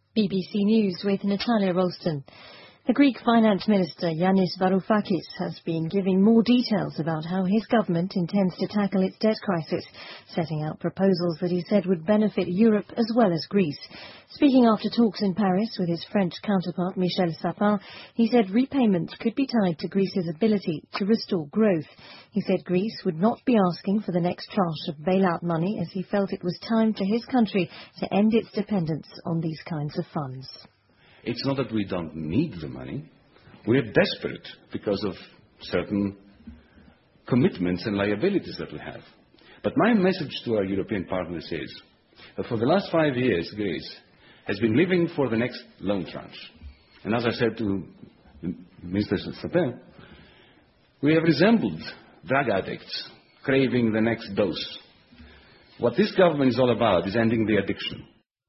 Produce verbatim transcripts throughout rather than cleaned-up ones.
B B C News with Natalia Ralston. The Greek Finance Minister Yanis Varoufakis has been giving more details about how his government intends to tackle its debt crisis, setting out proposals that he said would benefit Europe as well as Greece. Speaking after talks in Paris with his French counterpart Michel Sapin, he said repayments could be tied to Greece's ability to restore growth. He said Greece would not be asking for the next tranche of bailout money, as he felt it was time for his country to end its dependence on these kinds of funds. It's not that we don't need the money. We're desperate because of certain commitments and liabilities that we have. But my message to our European partners is that for the last five years, Greece has been living for the next loan tranche. And as I said to Mister Sapin, we have resembled drug addicts craving the next dose. What this government is all about is ending the addiction.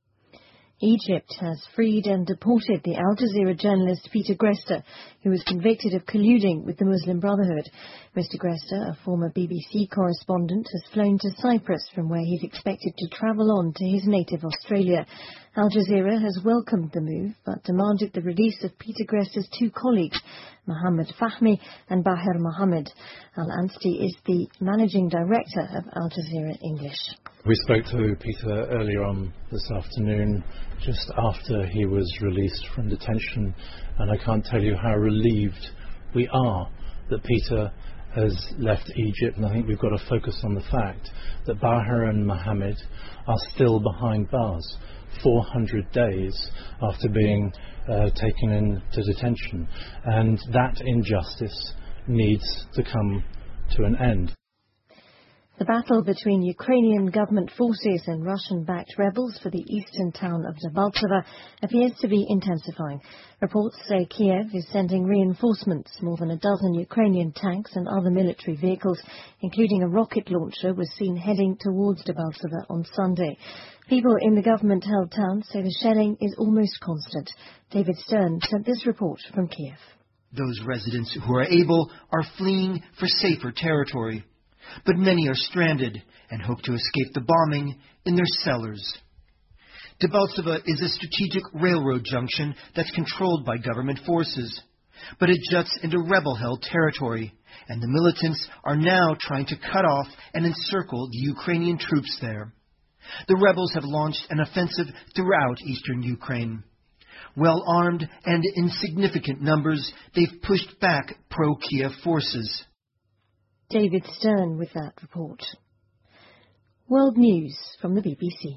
Egypt has freed and deported the Al Jazeera journalist Peter Greste, who was convicted of colluding with the Muslim Brotherhood. Mister Greste, a former B B C correspondent, has flown to Cyprus, from where he's expected to travel on to his native Australia. Al Jazeera has welcomed the move, but demanded the release of Peter Greste's two colleagues, Mohammed Fahmy and Bahir Mohammed. Al-Anstey is the managing director of Al Jazeera English. We spoke to Peter earlier on this afternoon, just after he was released from detention, and I can't tell you how relieved we are that Peter has left Egypt. And I think we've got to focus on the fact that Bahir and Mohammed are still behind bars, four hundred days after being uh, taken into detention, and that injustice needs to come to an end. The battle between Ukrainian government forces and Russian-backed rebels for the eastern town of Debaltseve appears to be intensifying. Reports say Kiev is sending reinforcements. More than a dozen Ukrainian tanks and other military vehicles, including a rocket launcher, was seen heading towards Debaltseve on Sunday. People in the government-held town say the shelling is almost constant. David Stern sent this report from Kiev. Those residents who are able are fleeing for safer territory. But many are stranded and hope to escape the bombing in their cellars. Debaltseve is a strategic railroad junction that's controlled by government forces. But it juts into rebel-held territory, and the militants are now trying to cut off and encircle the Ukrainian troops there. The rebels have launched an offensive throughout eastern Ukraine. Well armed and in significant numbers, they've pushed back pro-Kiev forces. David Stern with that report. World News from the B B C.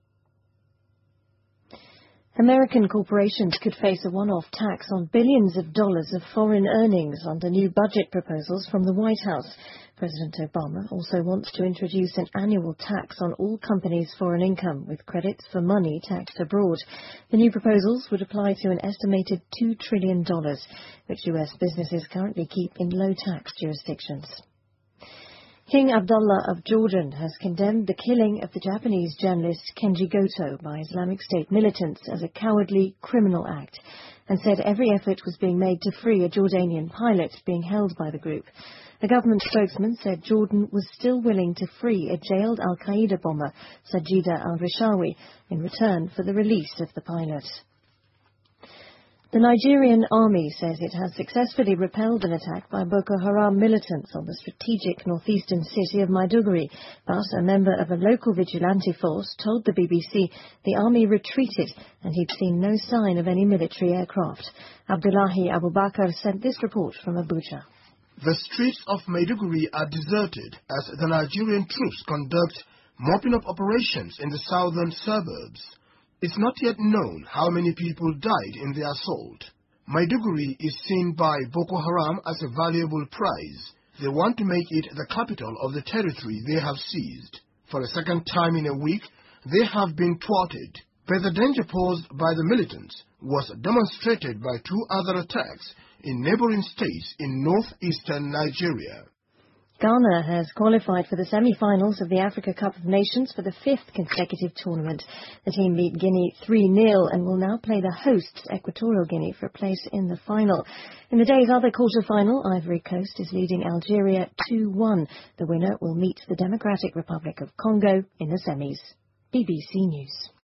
American corporations could face a one-off tax on billions of dollars of foreign earnings under new budget proposals from the White House. President Obama also wants to introduce an annual tax on all companies' foreign income, with credits for money taxed abroad. The new proposals would apply to an estimated two trillion dollars, which U S businesses currently keep in low-tax jurisdictions. King Abdullah of Jordan has condemned the killing of the Japanese journalist Kenji Goto by Islamic State militants as a cowardly criminal act, and said every effort was being made to free a Jordanian pilot being held by the group. A government spokesman said Jordan was still willing to free a jailed al-Qaeda bomber, Sajida al-Rishawi, in return for the release of the pilot. The Nigerian army says it has successfully repelled an attack by Boko Haram militants on the strategic northeastern city of Maiduguri, but a member of a local vigilante force told the B B C the army retreated and he'd seen no sign of any military aircraft. Abdullahi Abubakar sent this report from Abuja. The streets of Maiduguri are deserted as the Nigerian troops conduct mopping-up operations in the southern suburbs. It's not yet known how many people died in the assault. Maiduguri is seen by Boko Haram as a valuable prize. They want to make it the capital of the territory they have seized. For a second time in a week, they have been thwarted. But the danger posed by the militants was demonstrated by two other attacks in neighboring states in northeastern Nigeria. Ghana has qualified for the semi-finals of the Africa Cup of Nations for the fifth consecutive tournament. The team beat Guinea three nil and will now play the hosts, Equatorial Guinea, for a place in the final. In the day's other quarter-final, Ivory Coast is leading Algeria two one. The winner will meet the Democratic Republic of Congo in the semis. B B C News.